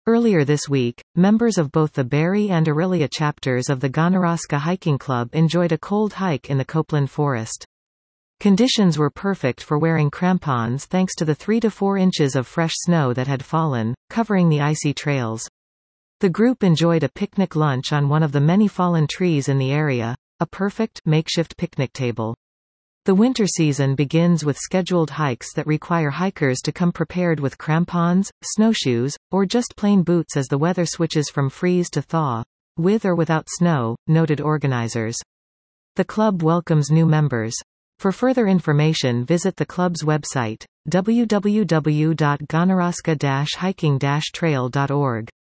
Earlier this week, members of both the Barrie and Orillia chapters of the Gonorosca Hiking Club enjoyed a cold hike in the Copeland Forest. Conditions were perfect for wearing crampons thanks to the 3 to 4 inches of fresh snow that had fallen, covering the icy trails. The group enjoyed a picnic lunch on one of the many fallen trees in the area, a perfect makeshift picnic table. The winter season begins with scheduled hikes that require hikers to come prepared with crampons, snowshoes, or just plain boots as the weather switches from freeze to thaw, with or without snow, noted organizers. The club welcomes new members. For further information, visit the club's website, www.gonorosca-hiking-trail.org.